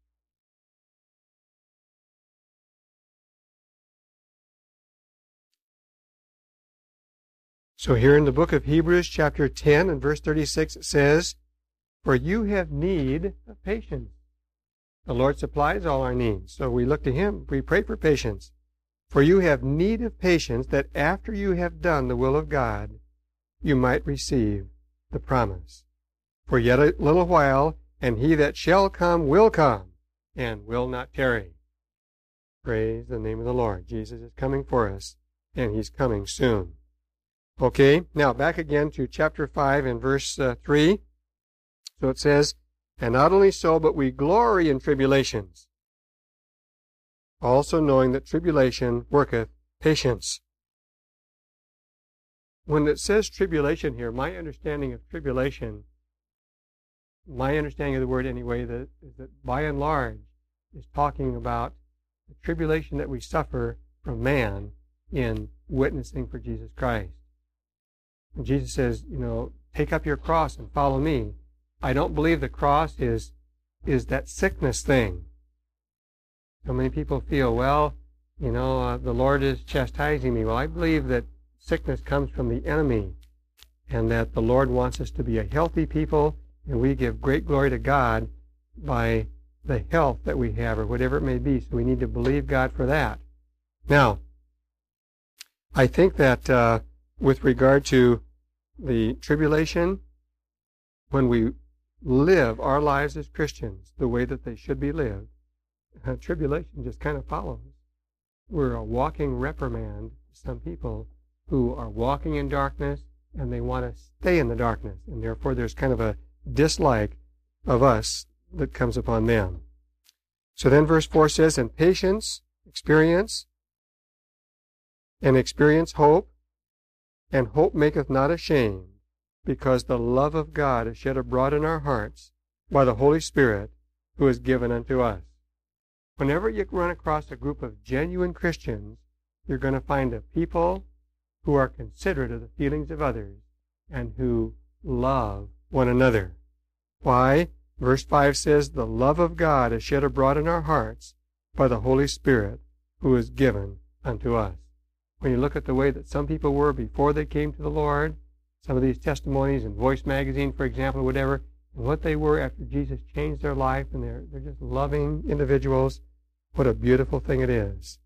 So here in the book of Hebrews, chapter ten and verse thirty-six, it says, for you have need of patience. The Lord supplies all our needs, so we look to Him. We pray for patience. For you have need of patience, that after you have done the will of God, you might receive the promise. For yet a little while, and He that shall come will come, and will not tarry. Praise the name of the Lord. Jesus is coming for us, and He's coming soon. Okay, now back again to chapter five and verse uh, three. So it says, and not only so, but we glory in tribulations, also knowing that tribulation worketh patience. When it says tribulation here, my understanding of tribulation, my understanding of the word anyway, that, is that by and large is talking about the tribulation that we suffer from man in witnessing for Jesus Christ. And Jesus says, you know, take up your cross and follow me. I don't believe the cross is is that sickness thing. So many people feel, well, you know, uh, the Lord is chastising me. Well, I believe that sickness comes from the enemy, and that the Lord wants us to be a healthy people, and we give great glory to God by the health that we have, or whatever it may be. So we need to believe God for that. Now, I think that uh, with regard to the tribulation, when we live our lives as Christians the way that they should be lived, uh, tribulation just kind of follows. We're a walking reprimand to some people who are walking in darkness, and they want to stay in the darkness, and therefore there's kind of a dislike of us that comes upon them. So then verse four says, and patience, experience, and experience hope, and hope maketh not ashamed, because the love of God is shed abroad in our hearts by the Holy Spirit who is given unto us. Whenever you run across a group of genuine Christians, you're going to find a people who are considerate of the feelings of others and who love one another. Why? Verse five says, the love of God is shed abroad in our hearts by the Holy Spirit who is given unto us. When you look at the way that some people were before they came to the Lord, some of these testimonies in Voice magazine, for example, or whatever, and what they were after Jesus changed their life, and they're, they're just loving individuals, what a beautiful thing it is.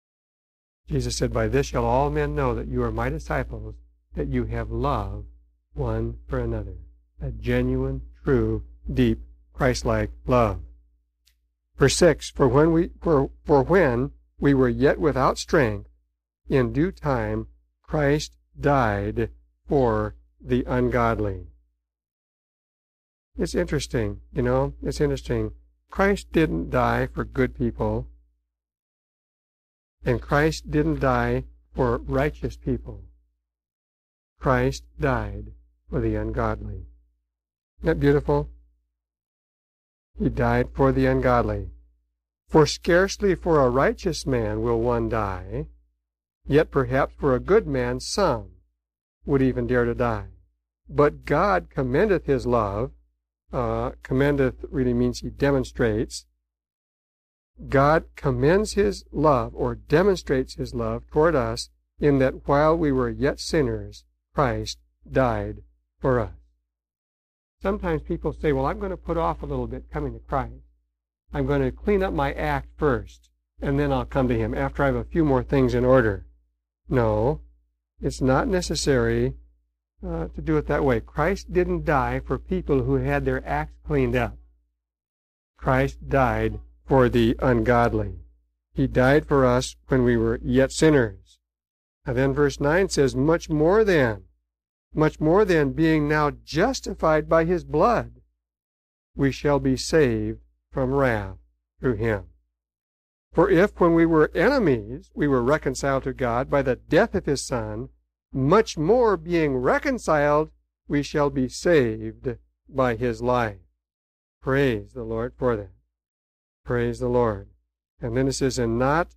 Jesus said, by this shall all men know that you are my disciples, that you have love one for another. A genuine, true, deep, Christ-like love. Verse six, for when we for, for when we were yet without strength, in due time Christ died for the ungodly. It's interesting, you know, it's interesting. Christ didn't die for good people, and Christ didn't die for righteous people. Christ died for the ungodly. Isn't that beautiful? He died for the ungodly. For scarcely for a righteous man will one die, yet perhaps for a good man some would even dare to die. But God commendeth his love. Uh, commendeth really means he demonstrates. God commends his love or demonstrates his love toward us in that while we were yet sinners, Christ died for us. Sometimes people say, well, I'm going to put off a little bit coming to Christ. I'm going to clean up my act first, and then I'll come to him after I have a few more things in order. No, it's not necessary uh, to do it that way. Christ didn't die for people who had their acts cleaned up. Christ died for the ungodly. He died for us when we were yet sinners. And then verse nine says, much more than, much more than being now justified by his blood, we shall be saved from wrath through him. For if, when we were enemies, we were reconciled to God by the death of his Son, much more being reconciled, we shall be saved by his life. Praise the Lord for that. Praise the Lord. And then it says, and not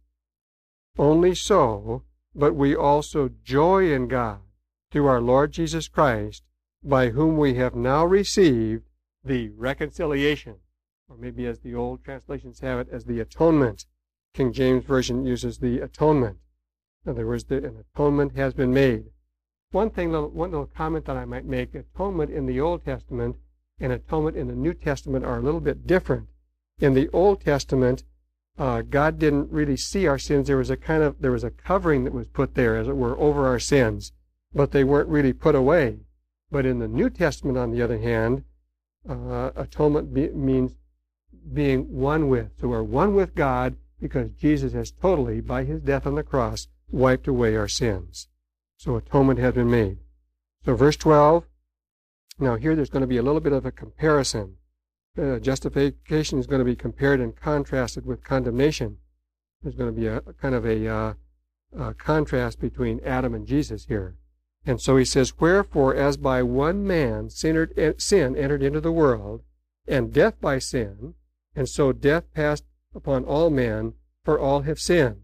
only so, but we also joy in God through our Lord Jesus Christ, by whom we have now received the reconciliation. Or maybe as the old translations have it, as the atonement. King James Version uses the atonement. In other words, the, an atonement has been made. One thing, one little comment that I might make, atonement in the Old Testament and atonement in the New Testament are a little bit different. In the Old Testament, uh, God didn't really see our sins. There was a kind of, there was a covering that was put there, as it were, over our sins, but they weren't really put away. But in the New Testament, on the other hand, uh, atonement be, means being one with. So we're one with God because Jesus has totally, by his death on the cross, wiped away our sins. So atonement has been made. So verse twelve, now here there's going to be a little bit of a comparison. Uh, justification is going to be compared and contrasted with condemnation. There's going to be a, a kind of a, uh, a contrast between Adam and Jesus here. And so he says, wherefore, as by one man sin entered into the world, and death by sin, and so death passed upon all men, for all have sinned.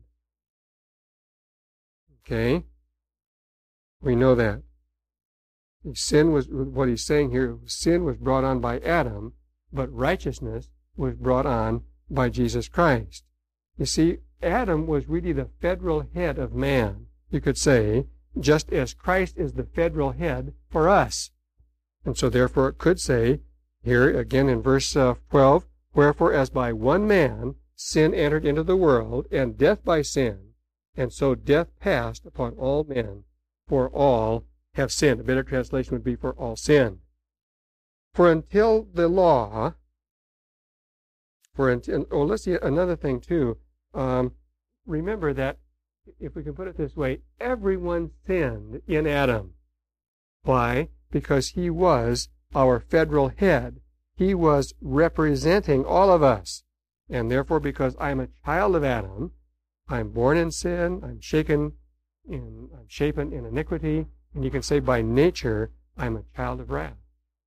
Okay? We know that. Sin was, what he's saying here, sin was brought on by Adam, but righteousness was brought on by Jesus Christ. You see, Adam was really the federal head of man, you could say, just as Christ is the federal head for us. And so therefore it could say, here again in verse uh, twelve, wherefore as by one man sin entered into the world, and death by sin, and so death passed upon all men, for all have sinned. A better translation would be for all sinned. For until the law, for until, oh, let's see another thing too. Um, remember that, if we can put it this way, everyone sinned in Adam. Why? Because he was our federal head. He was representing all of us. And therefore, because I'm a child of Adam, I'm born in sin, I'm shaken in, I'm shapen in iniquity, and you can say by nature, I'm a child of wrath.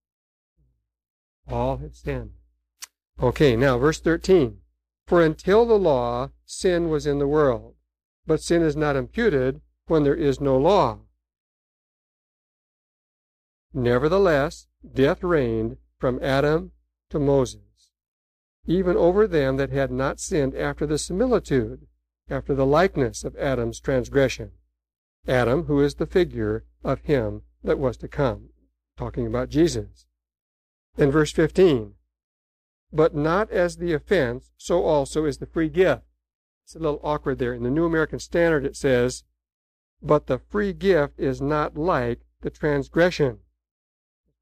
All have sinned. Okay, now verse thirteen. For until the law, sin was in the world, but sin is not imputed when there is no law. Nevertheless, death reigned from Adam to Moses, even over them that had not sinned after the similitude, after the likeness of Adam's transgression. Adam, who is the figure of him that was to come, talking about Jesus. Then verse fifteen, but not as the offense, so also is the free gift. It's a little awkward there. In the New American Standard it says, but the free gift is not like the transgression.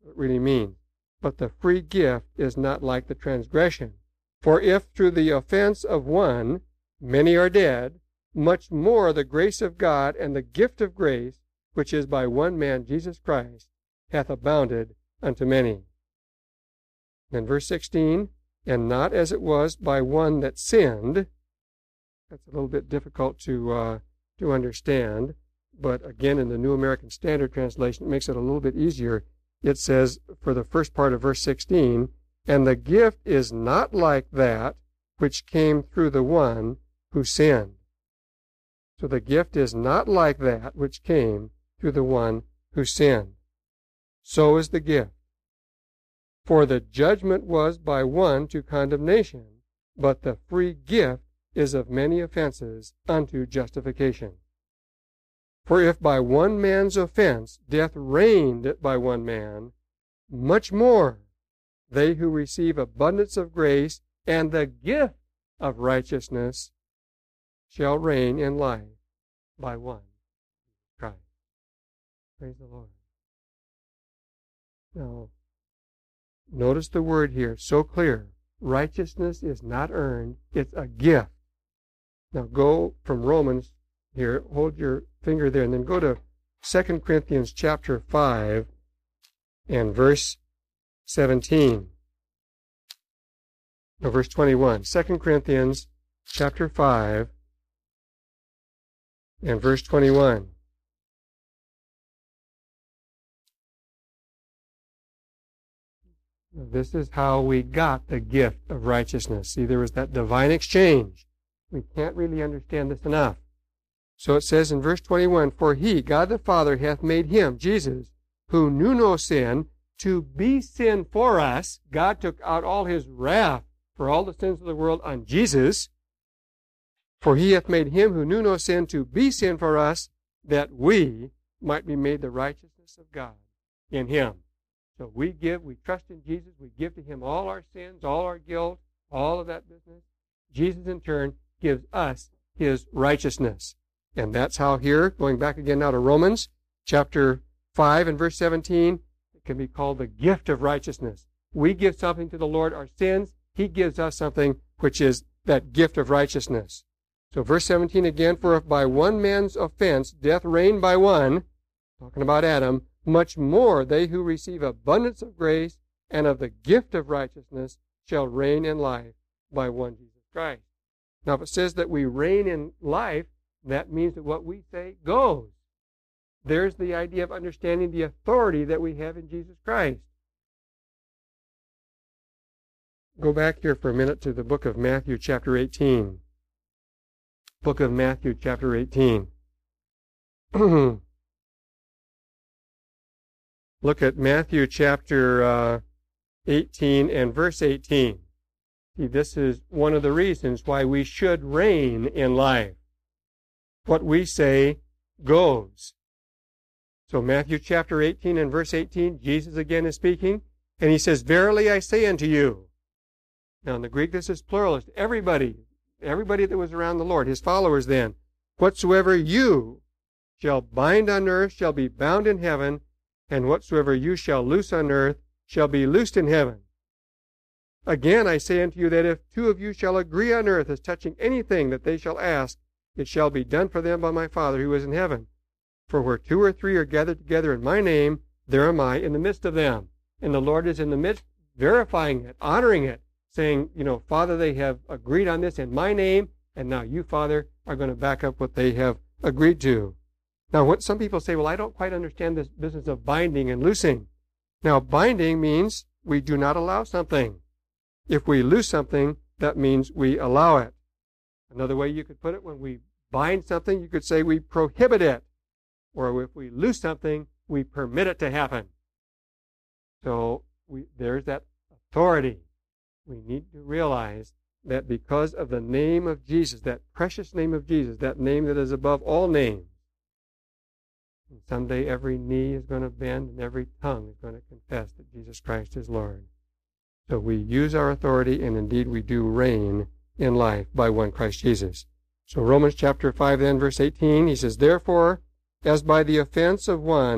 what it really means. But the free gift is not like the transgression. For if through the offense of one many are dead, much more the grace of God and the gift of grace, which is by one man, Jesus Christ, hath abounded unto many. Then verse sixteen, and not as it was by one that sinned. That's a little bit difficult to uh, to understand, but again, in the New American Standard Translation, it makes it a little bit easier. It says, for the first part of verse sixteen, and the gift is not like that which came through the one who sinned. So the gift is not like that which came through the one who sinned. So is the gift. For the judgment was by one to condemnation, but the free gift is of many offenses unto justification. For if by one man's offense death reigned by one man, much more they who receive abundance of grace and the gift of righteousness shall reign in life by one, Christ. Praise the Lord. Now, notice the word here, so clear. Righteousness is not earned, it's a gift. Now go from Romans here, hold your finger there, and then go to Second Corinthians chapter five and verse seventeen. No, verse twenty-one. Second Corinthians chapter five and verse twenty-one. This is how we got the gift of righteousness. See, there was that divine exchange. We can't really understand this enough. So it says in verse twenty-one, for he, God the Father, hath made him, Jesus, who knew no sin, to be sin for us. God took out all his wrath for all the sins of the world on Jesus. For he hath made him who knew no sin to be sin for us, that we might be made the righteousness of God in him. So we give, we trust in Jesus, we give to him all our sins, all our guilt, all of that business. Jesus in turn gives us his righteousness. And that's how here, going back again now to Romans, chapter five and verse seventeen, it can be called the gift of righteousness. We give something to the Lord, our sins. He gives us something which is that gift of righteousness. So verse seventeen again, for if by one man's offense death reigned by one, talking about Adam, much more they who receive abundance of grace and of the gift of righteousness shall reign in life by one Jesus Christ. Now if it says that we reign in life, that means that what we say goes. There's the idea of understanding the authority that we have in Jesus Christ. Go back here for a minute to the book of Matthew chapter eighteen. Book of Matthew chapter eighteen. Look at Matthew chapter uh, eighteen and verse eighteen. See, this is one of the reasons why we should reign in life. What we say goes. So Matthew chapter eighteen and verse eighteen, Jesus again is speaking, and he says, verily I say unto you. Now in the Greek this is pluralist. Everybody, everybody that was around the Lord, his followers then, whatsoever you shall bind on earth shall be bound in heaven, and whatsoever you shall loose on earth shall be loosed in heaven. Again I say unto you that if two of you shall agree on earth as touching anything that they shall ask, it shall be done for them by my Father who is in heaven. For where two or three are gathered together in my name, there am I in the midst of them. And the Lord is in the midst, verifying it, honoring it, saying, you know, Father, they have agreed on this in my name, and now you, Father, are going to back up what they have agreed to. Now, what some people say, well, I don't quite understand this business of binding and loosing. Now, binding means we do not allow something. If we loose something, that means we allow it. Another way you could put it, when we bind something, you could say we prohibit it. Or if we loose something, we permit it to happen. So we, there's that authority. We need to realize that because of the name of Jesus, that precious name of Jesus, that name that is above all names, and someday every knee is going to bend and every tongue is going to confess that Jesus Christ is Lord. So we use our authority, and indeed we do reign in life by one Christ Jesus. So Romans chapter five then, verse eighteen, he says, therefore, as by the offense of one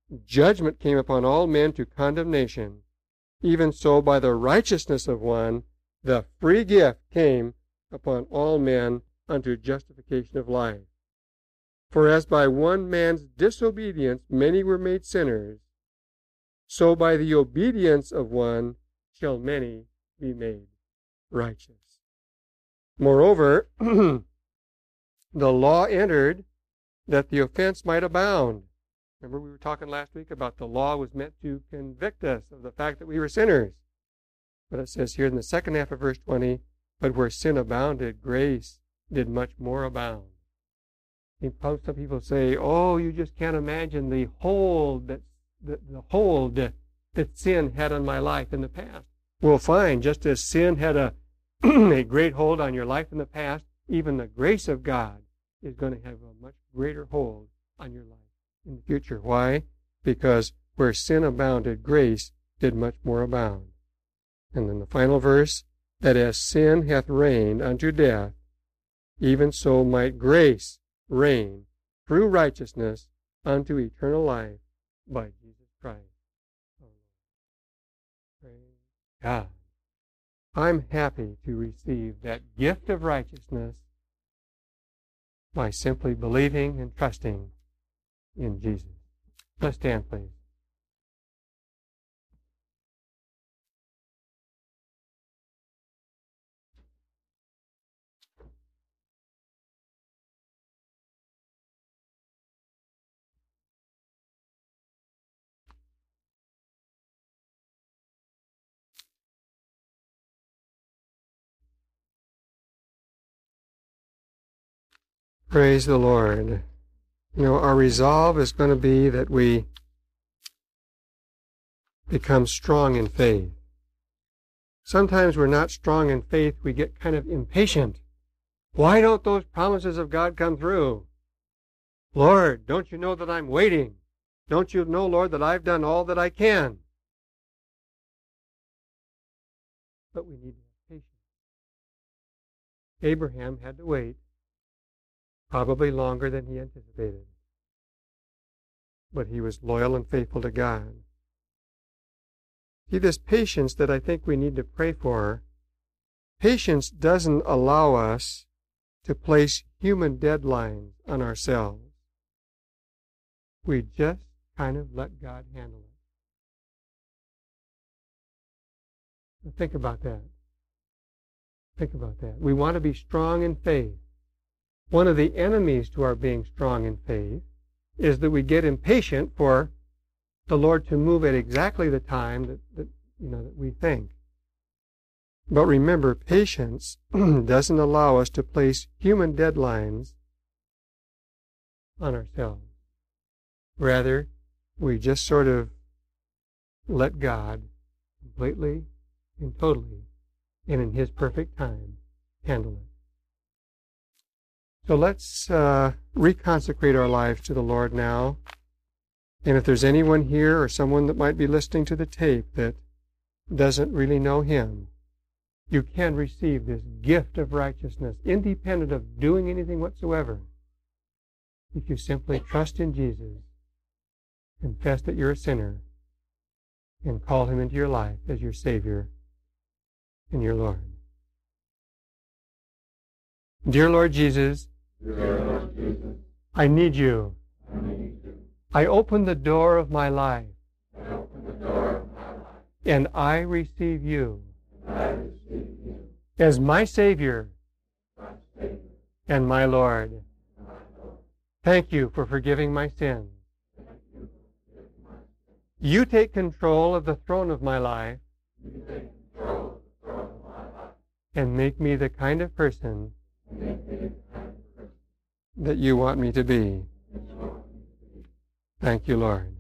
judgment came upon all men to condemnation, even so by the righteousness of one, the free gift came upon all men unto justification of life. For as by one man's disobedience many were made sinners, so by the obedience of one shall many be made righteous. Moreover, the law entered that the offense might abound. Remember we were talking last week about the law was meant to convict us of the fact that we were sinners. But it says here in the second half of verse twenty, but where sin abounded, grace did much more abound. Some people say, oh, you just can't imagine the hold that the, the hold that, that sin had on my life in the past. Well, fine, just as sin had a, a great hold on your life in the past, even the grace of God is going to have a much greater hold on your life in the future. Why? Because where sin abounded, grace did much more abound. And then the final verse, that as sin hath reigned unto death, even so might grace reign through righteousness unto eternal life by Jesus Christ. Praise God. I'm happy to receive that gift of righteousness by simply believing and trusting in Jesus. Let's stand, please. Praise the Lord. You know, our resolve is going to be that we become strong in faith. Sometimes we're not strong in faith. We get kind of impatient. Why don't those promises of God come through? Lord, don't you know that I'm waiting? Don't you know, Lord, that I've done all that I can? But we need to have patience. Abraham had to wait. Probably longer than he anticipated. But he was loyal and faithful to God. See, this patience that I think we need to pray for, patience doesn't allow us to place human deadlines on ourselves. We just kind of let God handle it. Now think about that. Think about that. We want to be strong in faith. One of the enemies to our being strong in faith is that we get impatient for the Lord to move at exactly the time that, that you know that we think. But remember, patience doesn't allow us to place human deadlines on ourselves. Rather, we just sort of let God completely and totally and in His perfect time handle it. So let's uh, reconsecrate our lives to the Lord now. And if there's anyone here or someone that might be listening to the tape that doesn't really know Him, you can receive this gift of righteousness, independent of doing anything whatsoever, if you simply trust in Jesus, confess that you're a sinner, and call Him into your life as your Savior and your Lord. Dear Lord Jesus, Dear Lord Jesus, I need you. I need you. I open the door of my life, I open the door of my life, and I receive you and I receive you as my Savior my Savior and my Lord. and my Lord. Thank you for forgiving my sins. Thank you for forgiving my sins. You take control of the throne of my life You take control of the throne of my life and make me the kind of person and make me the kind of person that you want me to be. that you want me to be. Thank you, Lord.